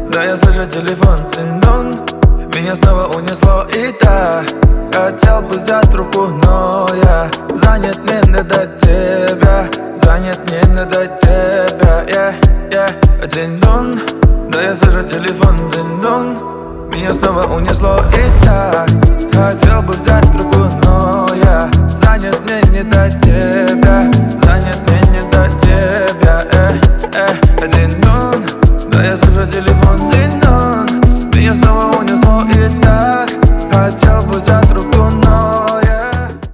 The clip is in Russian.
Да, я слышу телефон, дин-дон. Меня снова унесло и так. Хотел бы взять руку, но я занят, мне не до тебя. Занят, мне не до тебя, дин-дон. Да, я слышу телефон, дин-дон. Меня снова унесло и так. Хотел бы взять руку, но я занят, мне не до тебя. Занят, мне не до тебя, дин-дон. Да, я слышу телефон, дин-дон. Меня снова унесло и так. Хотел бы взять руку.